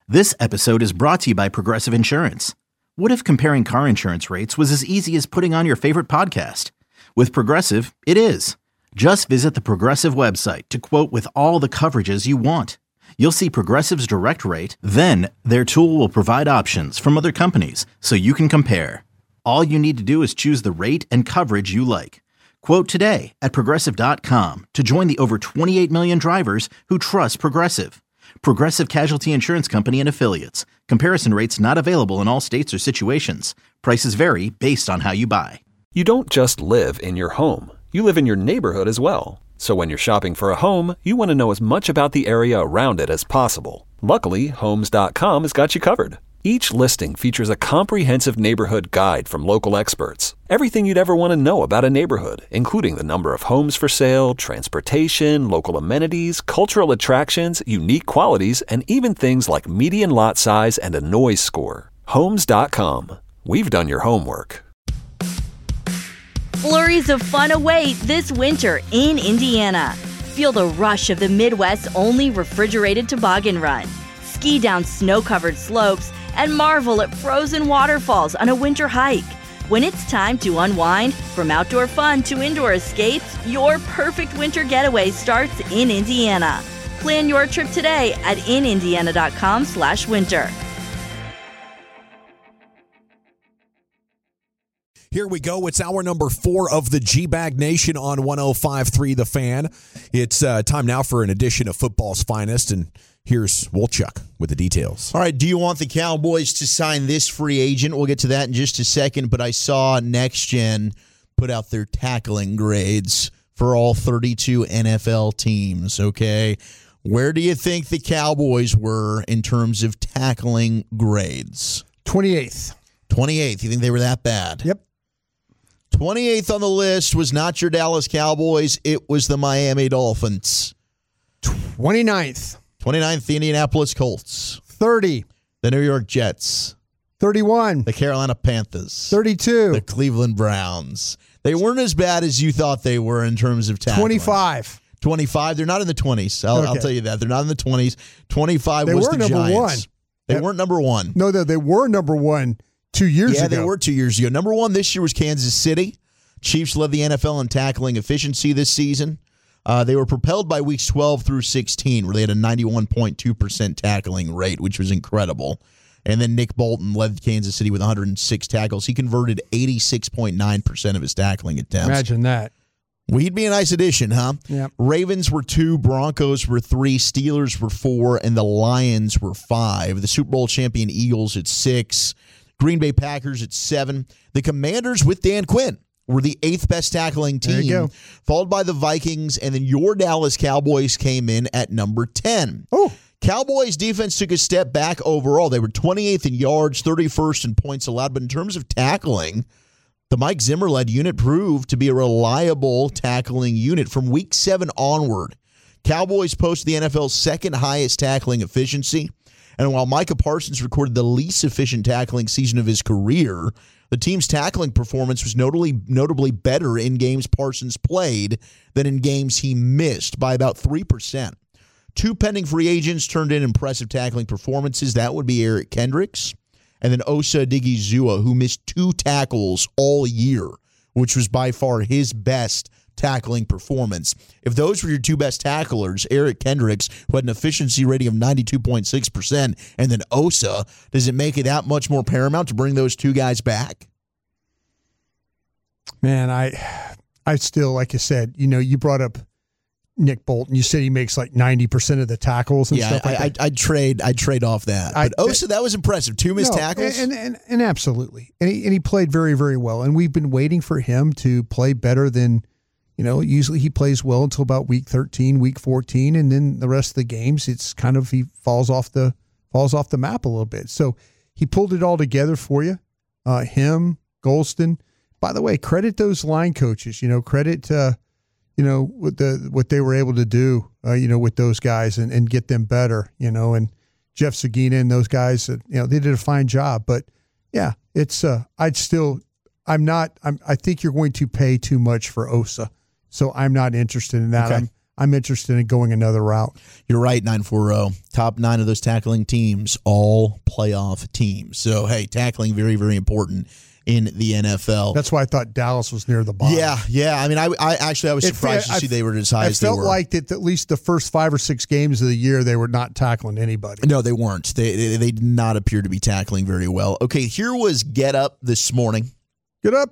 This episode is brought to you by Progressive Insurance. What if comparing car insurance rates was as easy as putting on your favorite podcast? With Progressive, it is. Just visit the Progressive website to quote with all the coverages you want. You'll see Progressive's direct rate, then their tool will provide options from other companies so you can compare. All you need to do is choose the rate and coverage you like. Quote today at Progressive.com to join the over 28 million drivers who trust Progressive. Progressive Casualty Insurance Company and Affiliates. Comparison rates not available in all states or situations. Prices vary based on how you buy. You don't just live in your home. You live in your neighborhood as well. So when you're shopping for a home, you want to know as much about the area around it as possible. Luckily, Homes.com has got you covered. Each listing features a comprehensive neighborhood guide from local experts. Everything you'd ever want to know about a neighborhood, including the number of homes for sale, transportation, local amenities, cultural attractions, unique qualities, and even things like median lot size and a noise score. Homes.com. We've done your homework. Flurries of fun await this winter in Indiana. Feel the rush of the Midwest's only refrigerated toboggan run. Ski down snow-covered slopes and marvel at frozen waterfalls on a winter hike. When it's time to unwind, from outdoor fun to indoor escapes, your perfect winter getaway starts in Indiana. Plan your trip today at inindiana.com/winter. Here we go. It's hour number 4 of the G-Bag Nation on 105.3 The Fan. It's time now for an edition of Football's Finest, and here's Wolchuk with the details. All right, do you want the Cowboys to sign this free agent? We'll get to that in just a second, but I saw Next Gen put out their tackling grades for all 32 NFL teams, okay? Where do you think the Cowboys were in terms of tackling grades? 28th. 28th. You think they were that bad? Yep. 28th on the list was not your Dallas Cowboys. It was the Miami Dolphins. 29th. 29th, the Indianapolis Colts. 30. The New York Jets. 31. The Carolina Panthers. 32. The Cleveland Browns. They weren't as bad as you thought they were in terms of tackling. 25. 25. They're not in the 20s. I'll tell you that. They're not in the 20s. 25 was the Giants. They were number 1. They weren't number 1. No, they were number 1 2 years ago. Yeah, they were 2 years ago. Number 1 this year was Kansas City. Chiefs led the NFL in tackling efficiency this season. They were propelled by weeks 12 through 16, where they had a 91.2% tackling rate, which was incredible. And then Nick Bolton led Kansas City with 106 tackles. He converted 86.9% of his tackling attempts. Imagine that. We'd be a nice addition, huh? Yep. Ravens were 2, Broncos were 3, Steelers were 4, and the Lions were 5. The Super Bowl champion Eagles at 6, Green Bay Packers at 7. The Commanders with Dan Quinn were the 8th best tackling team, followed by the Vikings, and then your Dallas Cowboys came in at number 10. Oh. Cowboys defense took a step back overall. They were 28th in yards, 31st in points allowed, but in terms of tackling, the Mike Zimmer-led unit proved to be a reliable tackling unit. From week 7 onward, Cowboys posted the NFL's second highest tackling efficiency, and while Micah Parsons recorded the least efficient tackling season of his career, the team's tackling performance was notably better in games Parsons played than in games he missed by about 3%. 2 pending free agents turned in impressive tackling performances. That would be Eric Kendricks and then Osa Odighizuwa, who missed 2 tackles all year, which was by far his best tackling performance. If those were your 2 best tacklers, Eric Kendricks, who had an efficiency rating of 92.6%, and then Osa, does it make it that much more paramount to bring those 2 guys back? Man, I still, like I said, you brought up Nick Bolton. You said he makes like 90% of the tackles and stuff like that. I'd trade off that. But Osa, that was impressive. 2 missed tackles. And absolutely. And he played very, very well. And we've been waiting for him to play better than, usually he plays well until about week 13, week 14, and then the rest of the games, it's kind of he falls off the map a little bit. So he pulled it all together for you. Him, Golston. By the way, credit those line coaches. Credit what they were able to do. With those guys and get them better. And Jeff Sagina and those guys. They did a fine job. But yeah, it's I think you're going to pay too much for Osa. So I'm not interested in that. Okay. I'm interested in going another route. You're right, 940. Top 9 of those tackling teams, all playoff teams. So, hey, tackling very, very important in the NFL. That's why I thought Dallas was near the bottom. Yeah. I mean, I was surprised to see they were as high as they were. I felt like that at least the first 5 or 6 games of the year, they were not tackling anybody. No, they weren't. They did not appear to be tackling very well. Okay, here was Get Up this morning. Get Up.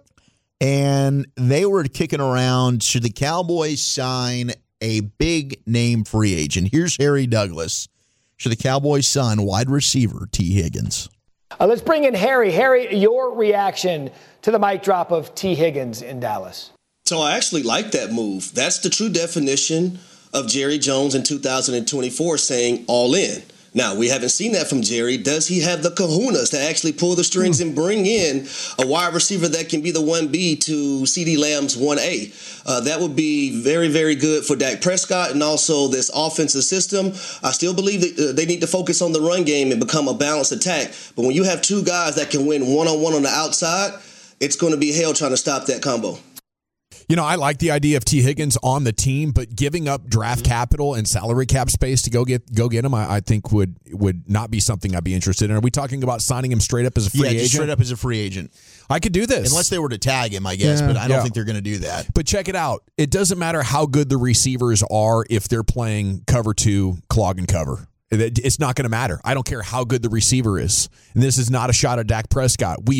And they were kicking around, should the Cowboys sign a big-name free agent? Here's Harry Douglas. Should the Cowboys sign wide receiver T. Higgins? Let's bring in Harry. Harry, your reaction to the mic drop of T. Higgins in Dallas. So I actually like that move. That's the true definition of Jerry Jones in 2024 saying all in. Now, we haven't seen that from Jerry. Does he have the kahunas to actually pull the strings and bring in a wide receiver that can be the 1B to CeeDee Lamb's 1A? That would be very, very good for Dak Prescott and also this offensive system. I still believe that they need to focus on the run game and become a balanced attack. But when you have 2 guys that can win one-on-one on the outside, it's going to be hell trying to stop that combo. You know, I like the idea of T. Higgins on the team, but giving up draft capital and salary cap space to go get him, I think would not be something I'd be interested in. Are we talking about signing him straight up as a free agent? Yeah, straight up as a free agent. I could do this. Unless they were to tag him, I guess, but I don't think they're going to do that. But check it out. It doesn't matter how good the receivers are if they're playing cover 2, clog and cover. It's not going to matter. I don't care how good the receiver is. And this is not a shot at Dak Prescott. We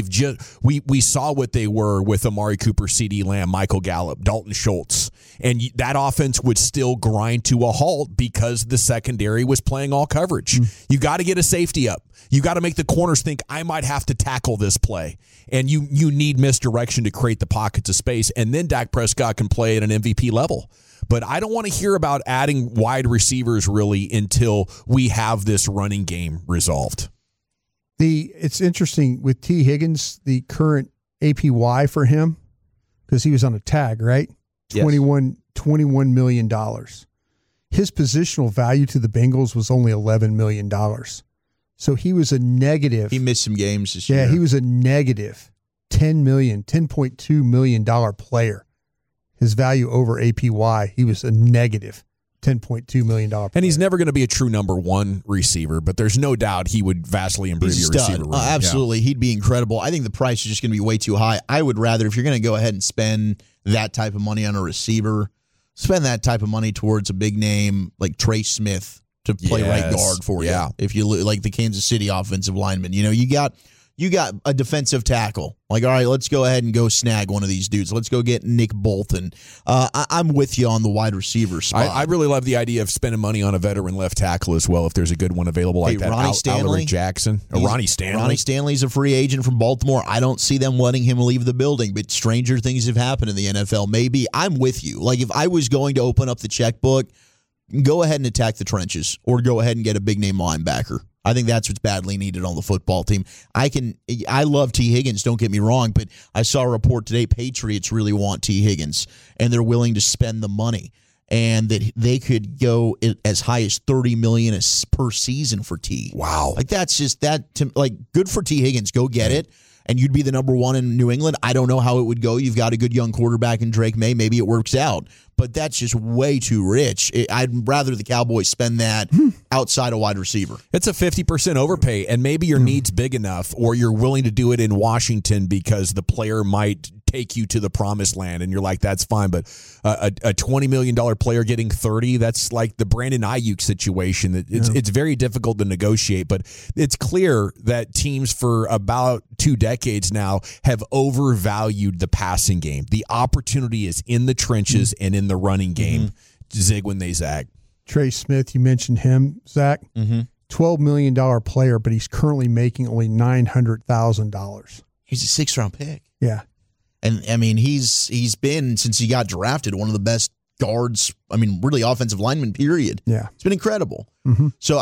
saw what they were with Amari Cooper, CeeDee Lamb, Michael Gallup, Dalton Schultz. And that offense would still grind to a halt because the secondary was playing all coverage. You got to get a safety up. You got to make the corners think, I might have to tackle this play. And you need misdirection to create the pockets of space. And then Dak Prescott can play at an MVP level. But I don't want to hear about adding wide receivers really until we have this running game resolved. It's interesting with T. Higgins, the current APY for him, because he was on a tag, right? Yes. $21 million. His positional value to the Bengals was only $11 million. So he was a negative. He missed some games this year. Yeah, he was a negative $10.2 million player. His value over APY, he was a negative $10.2 million player. And he's never going to be a true number 1 receiver, but there's no doubt he would vastly improve your receiver room. Absolutely. Yeah. He'd be incredible. I think the price is just going to be way too high. I would rather, if you're going to go ahead and spend that type of money on a receiver, spend that type of money towards a big name like Trey Smith to play right guard for you. If you like the Kansas City offensive lineman, you got a defensive tackle. Like, all right, let's go ahead and go snag one of these dudes. Let's go get Nick Bolton. I'm with you on the wide receiver spot. I really love the idea of spending money on a veteran left tackle as well if there's a good one available like that. Ronnie Stanley. Alaric Jackson. Ronnie Stanley. Ronnie Stanley's a free agent from Baltimore. I don't see them letting him leave the building, but stranger things have happened in the NFL. Maybe I'm with you. Like, if I was going to open up the checkbook, go ahead and attack the trenches or go ahead and get a big-name linebacker. I think that's what's badly needed on the football team. I love T. Higgins, don't get me wrong, but I saw a report today, Patriots really want T. Higgins, and they're willing to spend the money, and that they could go as high as $30 million per season for T. Wow. Like, that's just good for T. Higgins. Go get it. And you'd be the number 1 in New England. I don't know how it would go. You've got a good young quarterback in Drake May. Maybe it works out. But that's just way too rich. I'd rather the Cowboys spend that outside a wide receiver. It's a 50% overpay, and maybe your need's big enough, or you're willing to do it in Washington because the player might take you to the promised land, and you're like, that's fine. But a $20 million player getting 30, that's like the Brandon Ayuk situation. It's very difficult to negotiate, but it's clear that teams for about 2 decades now have overvalued the passing game. The opportunity is in the trenches and in the running game. Zig when they zag. Trey Smith, you mentioned him, Zach. $12 million player, but he's currently making only $900,000. He's a 6th-round pick. Yeah. And, I mean, he's been, since he got drafted, one of the best guards, really offensive lineman, period. Yeah. It's been incredible. So,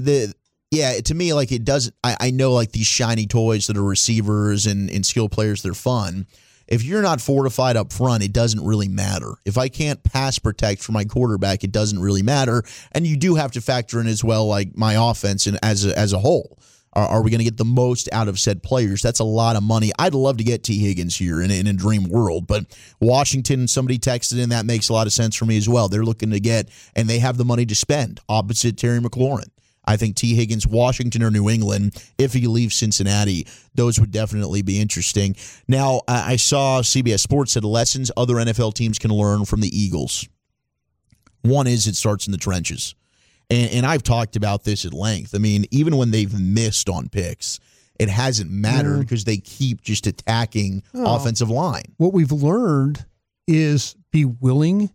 to me, like, it doesn't, I know, like, these shiny toys that are receivers and skill players, they're fun. If you're not fortified up front, it doesn't really matter. If I can't pass protect for my quarterback, it doesn't really matter. And you do have to factor in as well, like, my offense and as a whole. Are we going to get the most out of said players? That's a lot of money. I'd love to get T. Higgins here in a dream world, but Washington, somebody texted in, that makes a lot of sense for me as well. They're looking to get, and they have the money to spend, opposite Terry McLaurin. I think T. Higgins, Washington or New England, if he leaves Cincinnati, those would definitely be interesting. Now, I saw CBS Sports said lessons other NFL teams can learn from the Eagles. One is it starts in the trenches. And I've talked about this at length. I mean, even when they've missed on picks, it hasn't mattered because they keep just attacking offensive line. What we've learned is be willing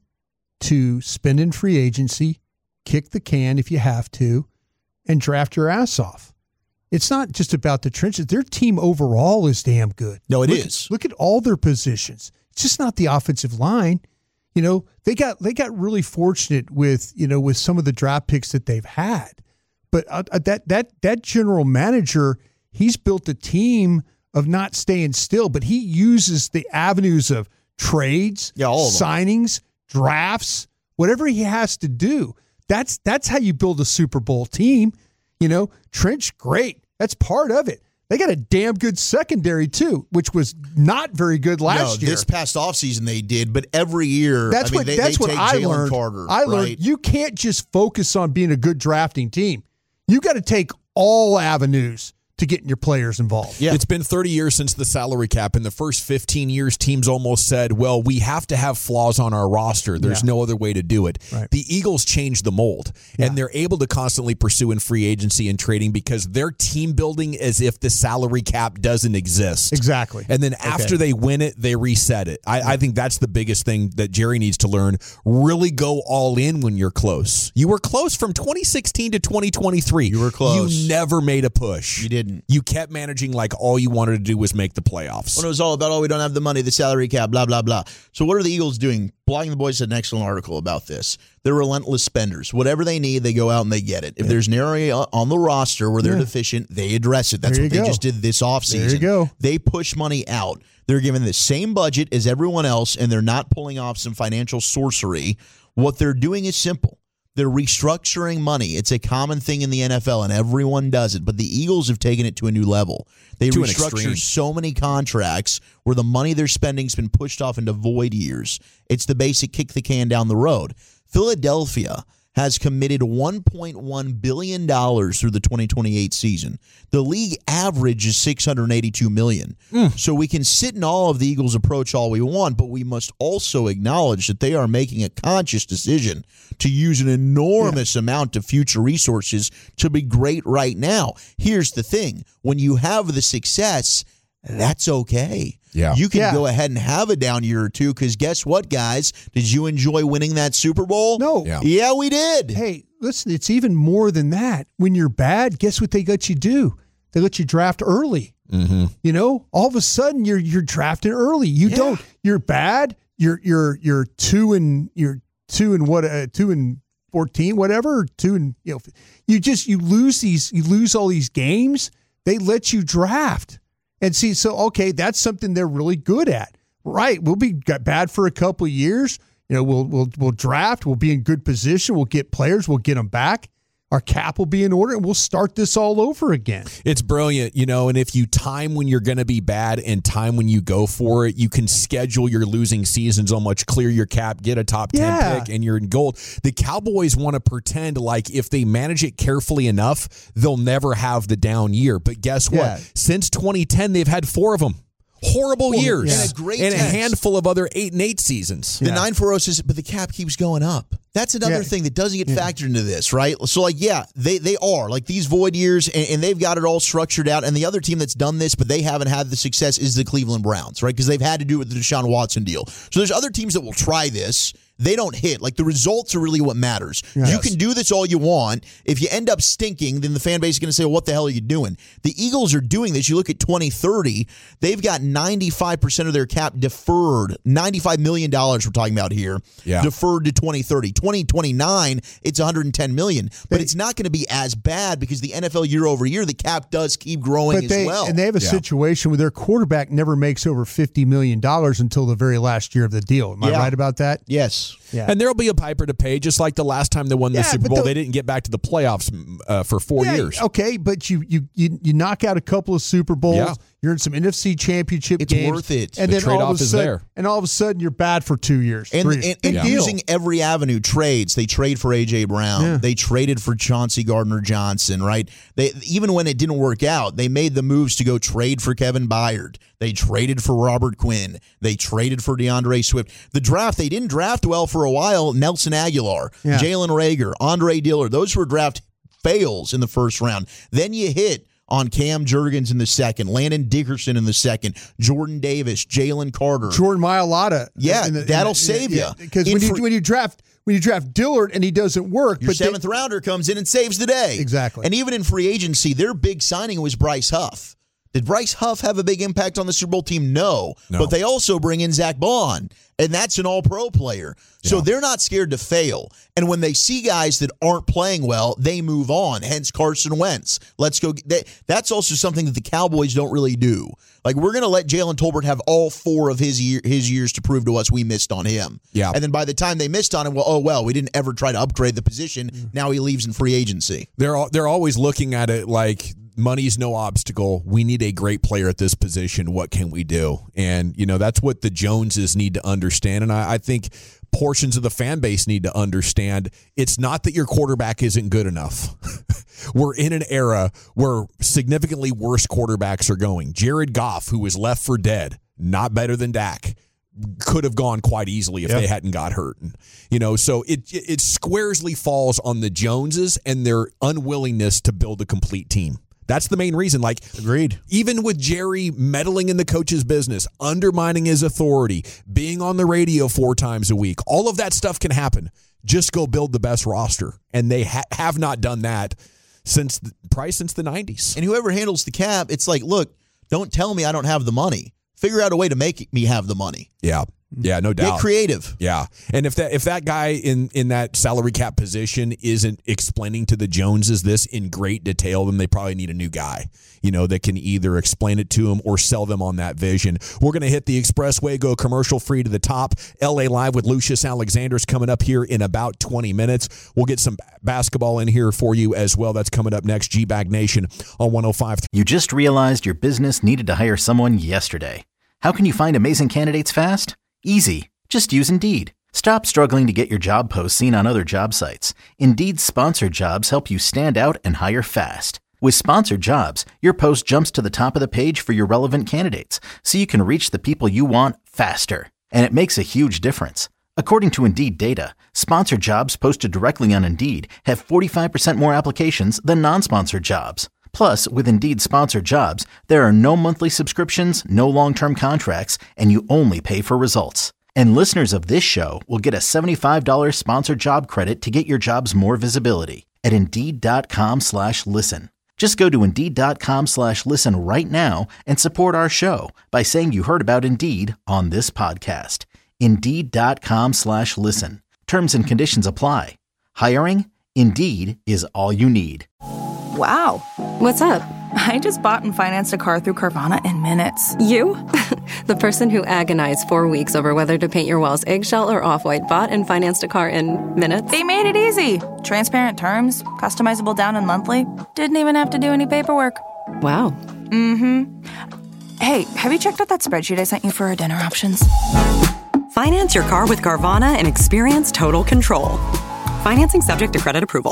to spend in free agency, kick the can if you have to, and draft your ass off. It's not just about the trenches. Their team overall is damn good. No, it is. Look at all their positions. It's just not the offensive line. You know, they got really fortunate with some of the draft picks that they've had. But that general manager, he's built a team of not staying still, but he uses the avenues of trades, signings, drafts, whatever he has to do. That's how you build a Super Bowl team. You know, Trench, great. That's part of it. They got a damn good secondary, too, which was not very good last year. This past offseason they did, but every year, that's what I learned. Carter, I learned you can't just focus on being a good drafting team. You got to take all avenues to getting your players involved. Yeah. It's been 30 years since the salary cap. In the first 15 years, teams almost said, well, we have to have flaws on our roster. There's no other way to do it. Right. The Eagles changed the mold, and they're able to constantly pursue in free agency and trading because they're team building as if the salary cap doesn't exist. Exactly. And then after they win it, they reset it. I think that's the biggest thing that Jerry needs to learn. Really go all in when you're close. You were close from 2016 to 2023. You were close. You never made a push. You didn't. You kept managing like all you wanted to do was make the playoffs. When it was all about, we don't have the money, the salary cap, blah, blah, blah. So what are the Eagles doing? Blogging the Boys had an excellent article about this. They're relentless spenders. Whatever they need, they go out and they get it. If there's an area on the roster where they're deficient, they address it. That's what they just did this offseason. There you go. They push money out. They're given the same budget as everyone else, and they're not pulling off some financial sorcery. What they're doing is simple. They're restructuring money. It's a common thing in the NFL, and everyone does it. But the Eagles have taken it to a new level. They restructure so many contracts where the money they're spending has been pushed off into void years. It's the basic kick the can down the road. Philadelphia has committed $1.1 billion through the 2028 season. The league average is $682 million. So we can sit in all of the Eagles' approach all we want, but we must also acknowledge that they are making a conscious decision to use an enormous amount of future resources to be great right now. Here's the thing. When you have the success, that's okay. Yeah. You can go ahead and have a down year or two because guess what, guys? Did you enjoy winning that Super Bowl? No. Yeah, we did. Hey, listen, it's even more than that. When you're bad, guess what they let you do? They let you draft early. Mm-hmm. You know, all of a sudden you're drafting early. You don't. You're bad. You're 2 and 14, whatever. 2 and you lose all these games. They let you draft. And see, so, okay, that's something they're really good at. Right. We'll be bad for a couple of years. You know, we'll draft. We'll be in good position. We'll get players. We'll get them back. Our cap will be in order, and we'll start this all over again. It's brilliant, and if you time when you're going to be bad and time when you go for it, you can schedule your losing seasons on much, clear your cap, get a top 10 pick, and you're in gold. The Cowboys want to pretend like if they manage it carefully enough, they'll never have the down year. But guess what? Since 2010, they've had 4 of them. Horrible years. And a handful of other 8-8 seasons. The 940 says, but the cap keeps going up. That's another thing that doesn't get factored into this, right? So, they are. Like, these void years, and they've got it all structured out. And the other team that's done this, but they haven't had the success, is the Cleveland Browns, right? Because they've had to do it with the Deshaun Watson deal. So there's other teams that will try this. They don't hit. Like, the results are really what matters. Yes. You can do this all you want. If you end up stinking, then the fan base is going to say, well, what the hell are you doing? The Eagles are doing this. You look at 2030, they've got 95% of their cap deferred. $95 million we're talking about here. Deferred to 2030. 2029, it's $110 million. But it's not going to be as bad because the NFL year over year, the cap does keep growing as well. And they have a situation where their quarterback never makes over $50 million until the very last year of the deal. Am I right about that? Yes. Yes. Yeah. And there'll be a piper to pay, just like the last time they won the Super Bowl. They didn't get back to the playoffs for 4 years. Okay, but you knock out a couple of Super Bowls. Yeah. You're in some NFC Championship It's games. worth it. And The then trade-off is there. And all of a sudden, you're bad for 2 years. And Big deal. using every avenue, trades. They trade for A.J. Brown. Yeah. They traded for Chauncey Gardner-Johnson, right? They even when it didn't work out, they made the moves to go trade for Kevin Byard. They traded for Robert Quinn. They traded for DeAndre Swift. The draft, they didn't draft well for a while. Nelson Aguilar, Jalen Reagor, Andre Dillard. Those were draft fails in the first round. Then you hit on Cam Jurgens in the second, Landon Dickerson in the second, Jordan Davis, Jalen Carter. Jordan Mailata. Yeah, that'll save you. Because when you draft Dillard and he doesn't work, your seventh rounder comes in and saves the day. Exactly. And even in free agency, their big signing was Bryce Huff. Did Bryce Huff have a big impact on the Super Bowl team? No. But they also bring in Zach Bond, and that's an all-pro player. So they're not scared to fail. And when they see guys that aren't playing well, they move on, hence Carson Wentz. Let's go. That's also something that the Cowboys don't really do. Like, we're going to let Jalen Tolbert have all 4 of his years to prove to us we missed on him. Yeah. And then by the time they missed on him, we didn't ever try to upgrade the position. Now he leaves in free agency. They're always looking at it like money's no obstacle. We need a great player at this position. What can we do? And, that's what the Joneses need to understand. And I think portions of the fan base need to understand it's not that your quarterback isn't good enough. We're in an era where significantly worse quarterbacks are going. Jared Goff, who was left for dead, not better than Dak, could have gone quite easily if they hadn't got hurt. So it squarely falls on the Joneses and their unwillingness to build a complete team. That's the main reason. Agreed. Even with Jerry meddling in the coach's business, undermining his authority, being on the radio 4 times a week, all of that stuff can happen. Just go build the best roster. And they have not done that since the 90s. And whoever handles the cap, it's like, look, don't tell me I don't have the money. Figure out a way to make me have the money. Yeah. Yeah, no doubt. Get creative. Yeah. And if that guy in that salary cap position isn't explaining to the Joneses this in great detail, then they probably need a new guy, that can either explain it to them or sell them on that vision. We're going to hit the Expressway, go commercial free to the top. LA Live with Lucius Alexander's coming up here in about 20 minutes. We'll get some basketball in here for you as well. That's coming up next. G-Bag Nation on 105.3. You just realized your business needed to hire someone yesterday. How can you find amazing candidates fast? Easy. Just use Indeed. Stop struggling to get your job posts seen on other job sites. Indeed's sponsored jobs help you stand out and hire fast. With sponsored jobs, your post jumps to the top of the page for your relevant candidates, so you can reach the people you want faster. And it makes a huge difference. According to Indeed data, sponsored jobs posted directly on Indeed have 45% more applications than non-sponsored jobs. Plus, with Indeed sponsored jobs, there are no monthly subscriptions, no long-term contracts, and you only pay for results. And listeners of this show will get a $75 sponsored job credit to get your jobs more visibility at Indeed.com/listen. Just go to Indeed.com/listen right now and support our show by saying you heard about Indeed on this podcast. Indeed.com/listen. Terms and conditions apply. Hiring? Indeed is all you need. Wow. What's up? I just bought and financed a car through Carvana in minutes. You? The person who agonized 4 weeks over whether to paint your walls eggshell or off-white bought and financed a car in minutes? They made it easy. Transparent terms, customizable down and monthly. Didn't even have to do any paperwork. Wow. Mm-hmm. Hey, have you checked out that spreadsheet I sent you for our dinner options? Finance your car with Carvana and experience total control. Financing subject to credit approval.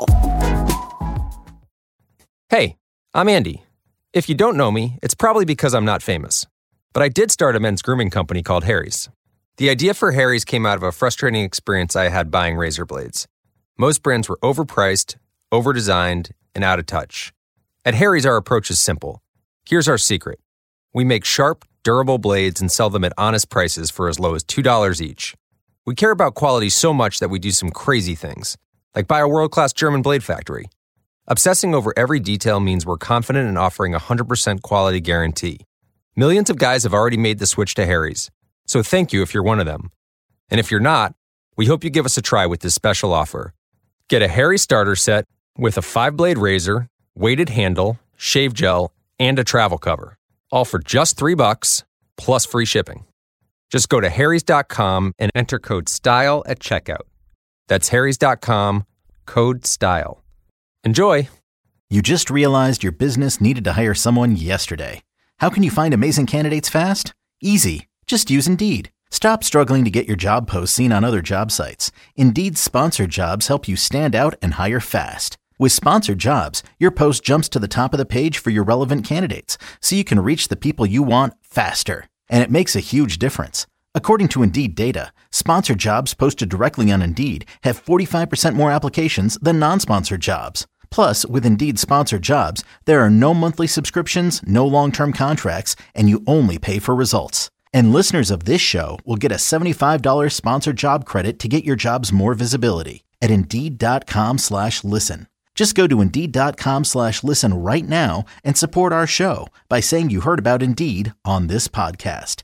Hey, I'm Andy. If you don't know me, it's probably because I'm not famous. But I did start a men's grooming company called Harry's. The idea for Harry's came out of a frustrating experience I had buying razor blades. Most brands were overpriced, overdesigned, and out of touch. At Harry's, our approach is simple. Here's our secret. We make sharp, durable blades and sell them at honest prices for as low as $2 each. We care about quality so much that we do some crazy things, like buy a world-class German blade factory. Obsessing over every detail means we're confident in offering a 100% quality guarantee. Millions of guys have already made the switch to Harry's, so thank you if you're one of them. And if you're not, we hope you give us a try with this special offer. Get a Harry starter set with a 5-blade razor, weighted handle, shave gel, and a travel cover, all for just $3 plus free shipping. Just go to harrys.com and enter code STYLE at checkout. That's harrys.com, code STYLE. Enjoy! You just realized your business needed to hire someone yesterday. How can you find amazing candidates fast? Easy. Just use Indeed. Stop struggling to get your job posts seen on other job sites. Indeed's sponsored jobs help you stand out and hire fast. With sponsored jobs, your post jumps to the top of the page for your relevant candidates, so you can reach the people you want faster. And it makes a huge difference. According to Indeed data, sponsored jobs posted directly on Indeed have 45% more applications than non-sponsored jobs. Plus, with Indeed sponsored jobs, there are no monthly subscriptions, no long-term contracts, and you only pay for results. And listeners of this show will get a $75 sponsored job credit to get your jobs more visibility at Indeed.com/listen. Just go to Indeed.com/listen right now and support our show by saying you heard about Indeed on this podcast.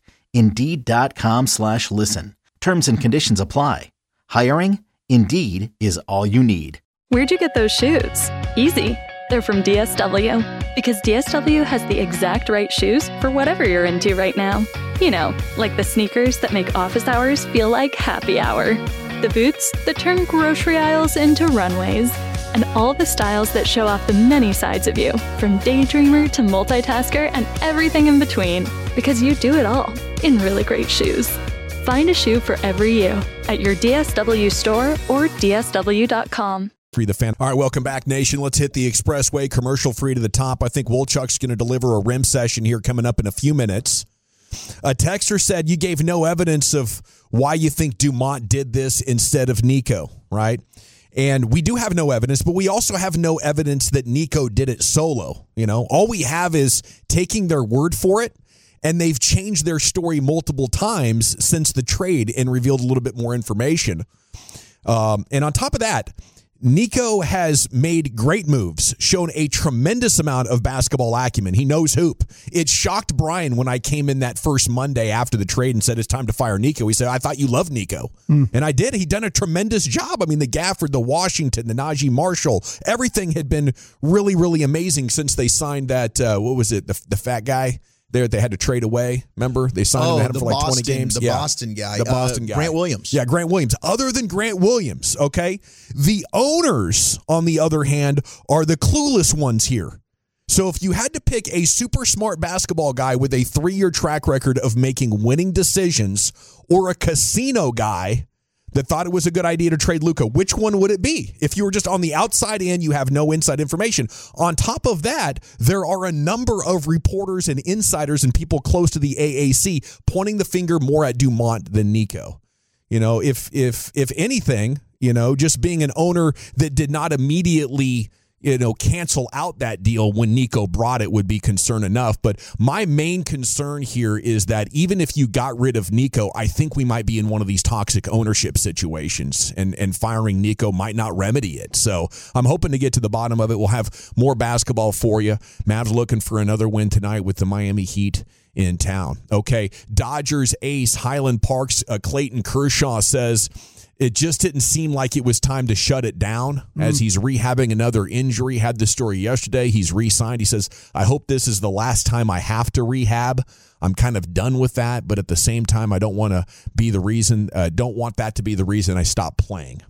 Indeed.com/listen. Terms and conditions apply. Hiring? Indeed is all you need. Where'd you get those shoes? Easy. They're from DSW. Because DSW has the exact right shoes for whatever you're into right now. You know, like the sneakers that make office hours feel like happy hour. The boots that turn grocery aisles into runways. And all the styles that show off the many sides of you, from daydreamer to multitasker and everything in between. Because you do it all in really great shoes. Find a shoe for every you at your DSW store or DSW.com. Free the fan. All right, welcome back, Nation. Let's hit the expressway, commercial free to the top. I think Wolchuk's going to deliver a rim session here coming up in a few minutes. A texter said you gave no evidence of why you think Dumont did this instead of Nico, right? And we do have no evidence, but we also have no evidence that Nico did it solo. You know, all we have is taking their word for it, and they've changed their story multiple times since the trade and revealed a little bit more information. And on top of that, Nico has made great moves, shown a tremendous amount of basketball acumen. He knows hoop. It shocked Brian when I came in that first Monday after the trade and said it's time to fire Nico. He said, I thought you loved Nico. And I did. He'd done a tremendous job. I mean, the Gafford, the Washington, the Najee Marshall, everything had been really, really amazing since they signed that, what was it, the fat guy? They had to trade away. Remember? They signed him, had him for like 20 games. The Boston guy. The Boston guy. Grant Williams. Yeah, Grant Williams. Other than Grant Williams, okay? The owners, on the other hand, are the clueless ones here. So if you had to pick a super smart basketball guy with a 3-year track record of making winning decisions or a casino guy that thought it was a good idea to trade Luka, which one would it be? If you were just on the outside in, you have no inside information. On top of that, there are a number of reporters and insiders and people close to the AAC pointing the finger more at Dumont than Nico. You know, if anything, you know, just being an owner that did not immediately, you know, cancel out that deal when Nico brought it would be concern enough. But my main concern here is that even if you got rid of Nico, I think we might be in one of these toxic ownership situations, and firing Nico might not remedy it. So I'm hoping to get to the bottom of it. We'll have more basketball for you. Mavs looking for another win tonight with the Miami Heat in town. Okay, Dodgers ace Highland Park's Clayton Kershaw says it just didn't seem like it was time to shut it down as he's rehabbing another injury. Had the story yesterday. He's re-signed. He says, I hope this is the last time I have to rehab. I'm kind of done with that, but at the same time, I don't want to be the reason, don't want that to be the reason I stop playing.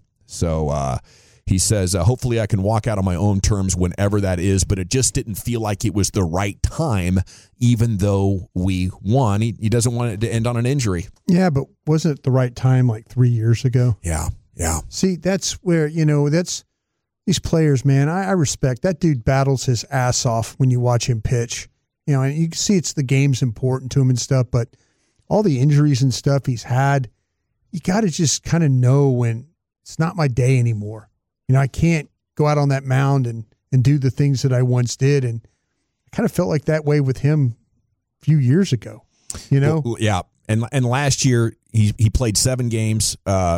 So he says, hopefully I can walk out on my own terms whenever that is, but it just didn't feel like it was the right time, even though we won. He doesn't want it to end on an injury. Yeah, but wasn't it the right time like 3 years ago? Yeah. See, that's where, you know, that's these players, man, I respect. That dude battles his ass off when you watch him pitch. You know, and you can see it's the game's important to him and stuff, but all the injuries and stuff he's had, you got to just kind of know when it's not my day anymore. You know, I can't go out on that mound and do the things that I once did. And I kind of felt like that way with him a few years ago, you know? Well, yeah. And last year, he played 7 games,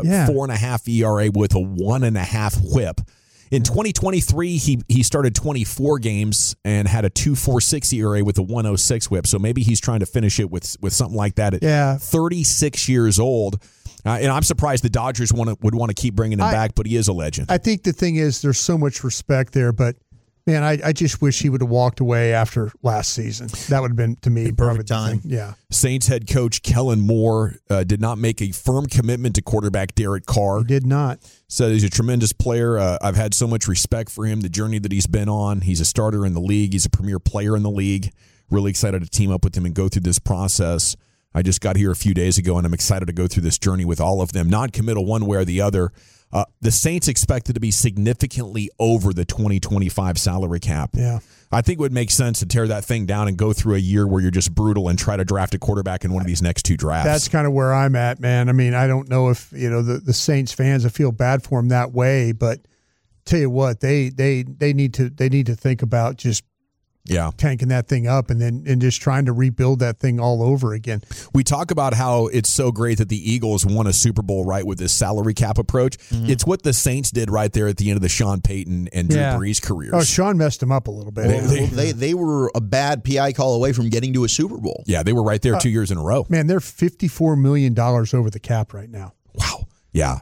4.5 ERA with a 1.5 whip. In 2023, he started 24 games and had a 2.46 ERA with a 1.06 whip. So maybe he's trying to finish it with something like that at 36 years old. And I'm surprised the Dodgers would want to keep bringing him back, but he is a legend. I think the thing is there's so much respect there, but Man, I just wish he would have walked away after last season. That would have been, to me, perfect time. Yeah. Saints head coach Kellen Moore did not make a firm commitment to quarterback Derek Carr. He did not. Said he's a tremendous player. I've had so much respect for him, the journey that he's been on. He's a starter in the league. He's a premier player in the league. Really excited to team up with him and go through this process. I just got here a few days ago, and I'm excited to go through this journey with all of them. Non-committal one way or the other. The Saints expected to be significantly over the 2025 salary cap. Yeah. I think it would make sense to tear that thing down and go through a year where you're just brutal and try to draft a quarterback in one of these next two drafts. That's kind of where I'm at, man. I mean, I don't know if, the Saints fans, I feel bad for them that way, but tell you what, they need to think about just tanking that thing up and just trying to rebuild that thing all over again. We talk about how it's so great that the Eagles won a Super Bowl right with this salary cap approach. Mm-hmm. It's what the Saints did right there at the end of the Sean Payton and Drew Brees careers. Oh, Sean messed them up a little bit. They were a bad PI call away from getting to a Super Bowl. Yeah, they were right there 2 years in a row. Man, they're $54 million over the cap right now. Wow. Yeah.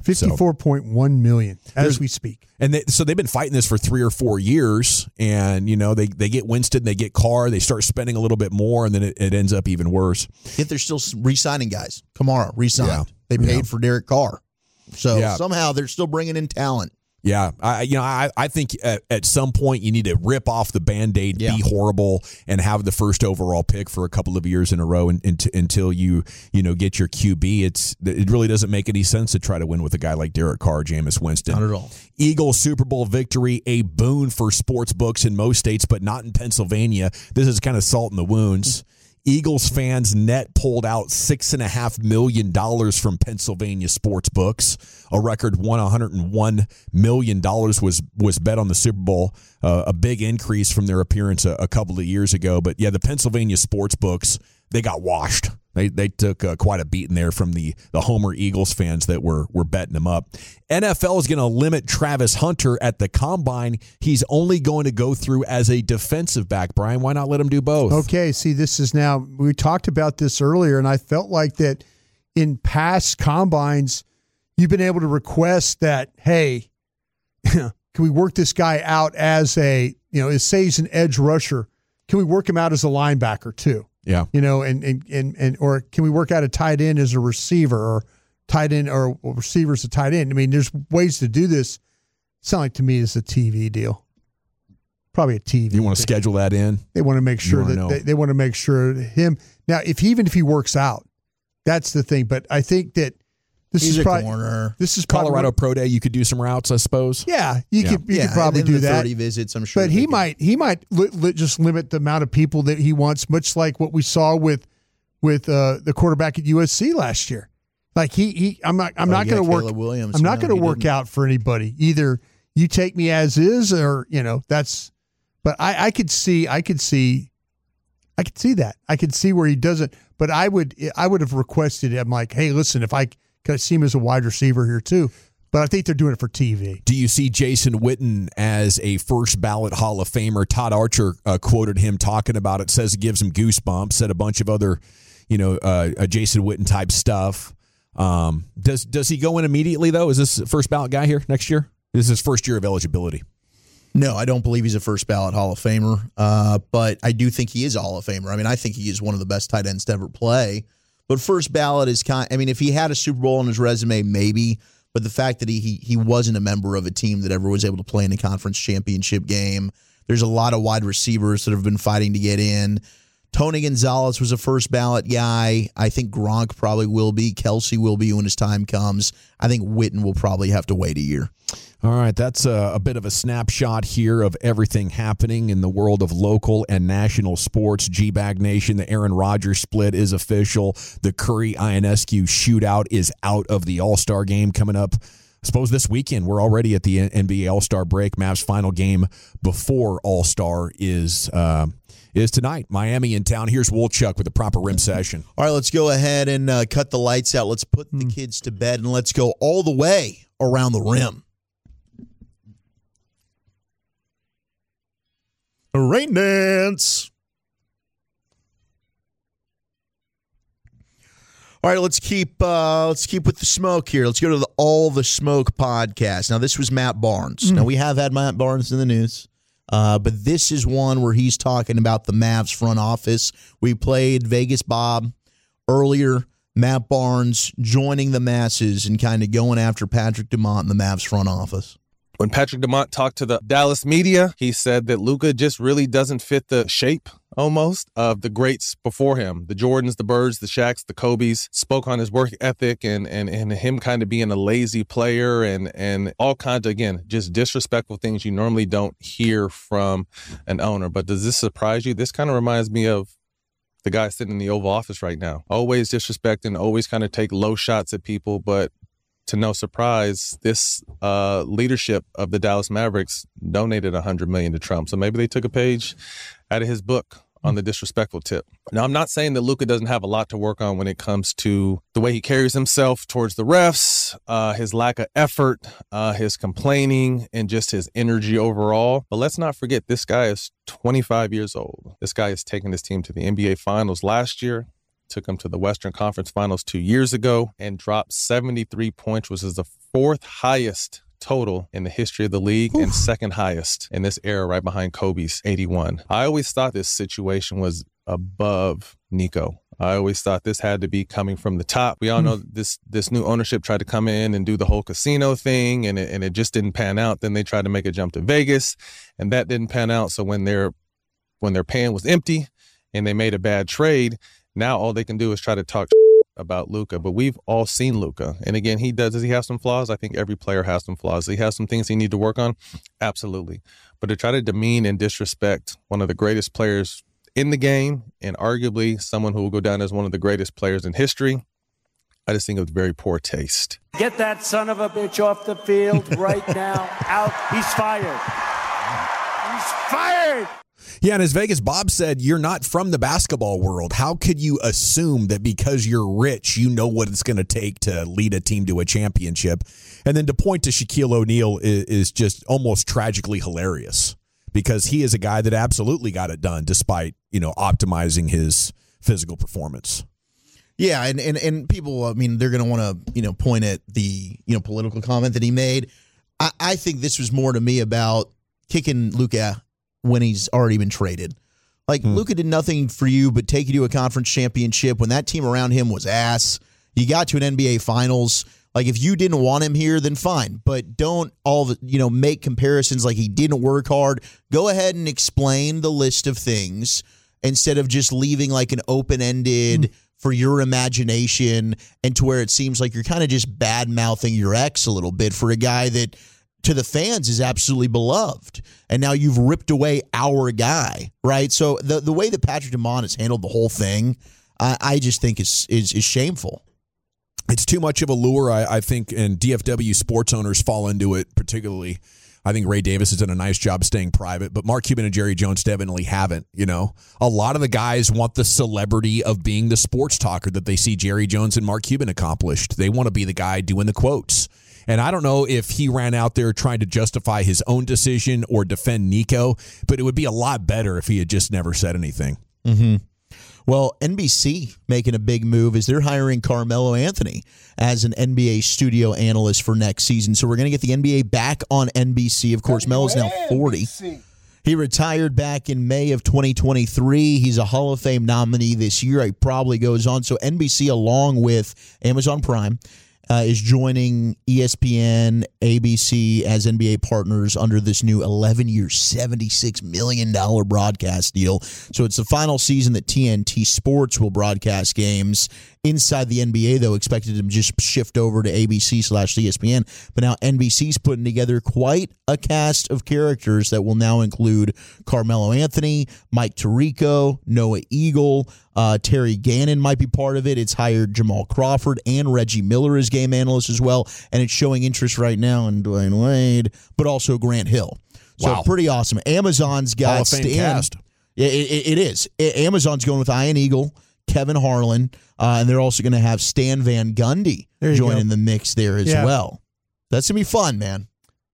$54.1 million as we speak. And so they've been fighting this for 3 or 4 years, and they get Winston, they get Carr, they start spending a little bit more, and then it ends up even worse. Yet they're still re-signing guys. Kamara re-signed. Yeah. They paid for Derek Carr. So somehow they're still bringing in talent. Yeah, I think at some point you need to rip off the Band-Aid, be horrible, and have the first overall pick for a couple of years in a row until you get your QB. It really doesn't make any sense to try to win with a guy like Derek Carr, Jameis Winston. Not at all. Eagles Super Bowl victory, a boon for sports books in most states, but not in Pennsylvania. This is kind of salt in the wounds. Eagles fans net pulled out $6.5 million from Pennsylvania sports books. A record $101 million was bet on the Super Bowl, a big increase from their appearance a couple of years ago. But yeah, the Pennsylvania sports books, they got washed. They took quite a beating there from the Homer Eagles fans that were betting them up. NFL is going to limit Travis Hunter at the Combine. He's only going to go through as a defensive back. Brian, why not let him do both? Okay, see, this is now, we talked about this earlier, and I felt like that in past Combines, you've been able to request that, hey, can we work this guy out as say he's an edge rusher. Can we work him out as a linebacker too? Yeah. And or can we work out a tight end as a receiver or tight end or receiver as a tight end? I mean, there's ways to do this. Sound like to me it's a TV deal. Probably a TV. You want to schedule that in? They want to make sure they want to make sure him. Now, even if he works out, that's the thing. But I think that He's a corner. This is Colorado Pro Day. You could do some routes, I suppose. Yeah, you could probably do that. 30 visits, I'm sure. But he might just limit the amount of people that he wants, much like what we saw with the quarterback at USC last year. Like I'm not going to work. Williams, I'm not going to work out for anybody. Either you take me as is, or that's. But I could see that. I could see where he doesn't. But I would have requested. I'm like, hey, listen, if I see him as a wide receiver here too. But I think they're doing it for TV. Do you see Jason Witten as a first ballot Hall of Famer? Todd Archer quoted him talking about it, says it gives him goosebumps, said a bunch of other, Jason Witten type stuff. Does he go in immediately, though? Is this first ballot guy here next year? This is his first year of eligibility. No, I don't believe he's a first ballot Hall of Famer, but I do think he is a Hall of Famer. I mean, I think he is one of the best tight ends to ever play. But first ballot is if he had a Super Bowl on his resume, maybe. But the fact that he wasn't a member of a team that ever was able to play in a conference championship game, there's a lot of wide receivers that have been fighting to get in. Tony Gonzalez was a first ballot guy. I think Gronk probably will be. Kelsey will be when his time comes. I think Witten will probably have to wait a year. All right, that's a bit of a snapshot here of everything happening in the world of local and national sports. G-Bag Nation, the Aaron Rodgers split is official. The Curry-Ionescu shootout is out of the All-Star game coming up. I suppose this weekend. We're already at the NBA All-Star break. Mavs' final game before All-Star is tonight. Miami in town. Here's Wolchuk with the proper rim session. All right, let's go ahead and cut the lights out. Let's put the kids to bed, and let's go all the way around the rim. A rain dance. All right, let's keep with the smoke here. Let's go to the All the Smoke podcast. Now, this was Matt Barnes. Now, we have had Matt Barnes in the news. But this is one where he's talking about the Mavs front office. We played Vegas Bob earlier. Matt Barnes joining the masses and kind of going after Patrick Dumont in the Mavs front office. When Patrick Dumont talked to the Dallas media, he said that Luka just really doesn't fit the shape almost of the greats before him. The Jordans, the Birds, the Shaqs, the Kobes, spoke on his work ethic and him kind of being a lazy player and all kinds of, again, just disrespectful things you normally don't hear from an owner. But does this surprise you? This kind of reminds me of the guy sitting in the Oval Office right now. Always disrespecting, always kind of take low shots at people, but to no surprise, this leadership of the Dallas Mavericks donated $100 million to Trump. So maybe they took a page out of his book on the disrespectful tip. Now, I'm not saying that Luka doesn't have a lot to work on when it comes to the way he carries himself towards the refs, his lack of effort, his complaining, and just his energy overall. But let's not forget, this guy is 25 years old. This guy has taken his team to the NBA Finals last year, took him to the Western Conference Finals 2 years ago, and dropped 73 points, which is the fourth highest total in the history of the league and second highest in this era, right behind Kobe's 81. I always thought this situation was above Nico. I always thought this had to be coming from the top. We all know this new ownership tried to come in and do the whole casino thing, and it just didn't pan out. Then they tried to make a jump to Vegas, and that didn't pan out. So when their pan was empty and they made a bad trade, now all they can do is try to talk about Luka. But we've all seen Luka. And again, does he have some flaws? I think every player has some flaws. Does he have some things he need to work on? Absolutely. But to try to demean and disrespect one of the greatest players in the game, and arguably someone who will go down as one of the greatest players in history, I just think it was very poor taste. Get that son of a bitch off the field right now. Out. He's fired. He's fired. Yeah, and as Vegas Bob said, you're not from the basketball world. How could you assume that because you're rich, you know what it's going to take to lead a team to a championship? And then to point to Shaquille O'Neal is just almost tragically hilarious, because he is a guy that absolutely got it done despite, optimizing his physical performance. Yeah, and people, I mean, they're going to want to, point at the, political comment that he made. I think this was more to me about kicking Luka when he's already been traded. Like, Luka did nothing for you but take you to a conference championship when that team around him was ass. You got to an NBA Finals. Like, if you didn't want him here, then fine. But don't make comparisons like he didn't work hard. Go ahead and explain the list of things instead of just leaving like an open-ended for your imagination, and to where it seems like you're kind of just bad-mouthing your ex a little bit for a guy that to the fans is absolutely beloved. And now you've ripped away our guy, right? So the way that Patrick Dumont has handled the whole thing, I just think is shameful. It's too much of a lure, I think, and DFW sports owners fall into it particularly. I think Ray Davis has done a nice job staying private, but Mark Cuban and Jerry Jones definitely haven't, A lot of the guys want the celebrity of being the sports talker that they see Jerry Jones and Mark Cuban accomplished. They want to be the guy doing the quotes. And I don't know if he ran out there trying to justify his own decision or defend Nico, but it would be a lot better if he had just never said anything. Mm-hmm. Well, NBC making a big move is they're hiring Carmelo Anthony as an NBA studio analyst for next season. So we're going to get the NBA back on NBC. Of course, Melo's now 40. He retired back in May of 2023. He's a Hall of Fame nominee this year. He probably goes on. So NBC, along with Amazon Prime, is joining ESPN, ABC as NBA partners under this new 11-year, $76 million broadcast deal. So it's the final season that TNT Sports will broadcast games inside the NBA, though, expected to just shift over to ABC/ESPN. But now NBC's putting together quite a cast of characters that will now include Carmelo Anthony, Mike Tirico, Noah Eagle, Terry Gannon might be part of it. It's hired Jamal Crawford and Reggie Miller as game analysts as well. And it's showing interest right now in Dwayne Wade, but also Grant Hill. So pretty awesome. Amazon's got Hall of Fame cast. Yeah, it is. Amazon's going with Ian Eagle, Kevin Harlan, and they're also going to have Stan Van Gundy joining the mix there as well. That's going to be fun, man.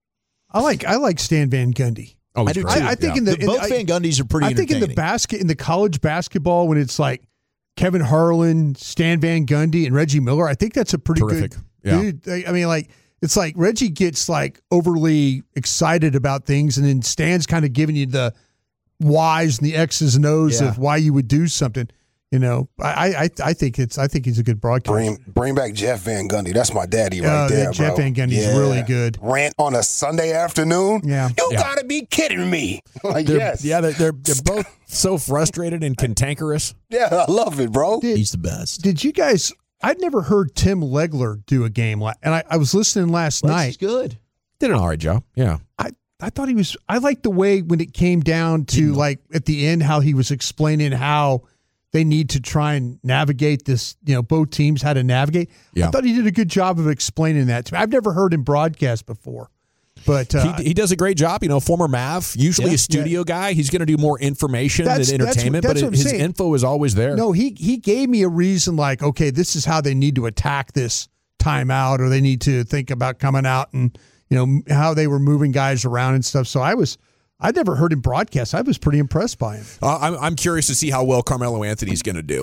I like Stan Van Gundy. Oh, I do too. I think both Van Gundys are pretty entertaining. I think in the college basketball, when it's like Kevin Harlan, Stan Van Gundy, and Reggie Miller, I think that's a pretty terrific. Good. Yeah. Dude, I mean, like it's like Reggie gets like overly excited about things, and then Stan's kind of giving you the whys and the X's and O's of why you would do something. I think he's a good broadcaster. Bring back Jeff Van Gundy. That's my daddy right there, Jeff Van Gundy's really good. Rant on a Sunday afternoon. Yeah, you gotta be kidding me. They're both so frustrated and cantankerous. Yeah, I love it, bro. He's the best. Did you guys? I'd never heard Tim Legler do a game, and I was listening last night. He's good. Did an all right job. Yeah. I thought he was. I liked the way when it came down to like at the end how he was explaining how they need to try and navigate this. Both teams how to navigate. Yeah. I thought he did a good job of explaining that to me. I've never heard him broadcast before. But he does a great job. Former Mav, usually a studio guy. He's going to do more information than entertainment, but his info is always there. No, he gave me a reason like, okay, this is how they need to attack this timeout, or they need to think about coming out and how they were moving guys around and stuff. So I'd never heard him broadcast. I was pretty impressed by him. I'm curious to see how well Carmelo Anthony's going to do.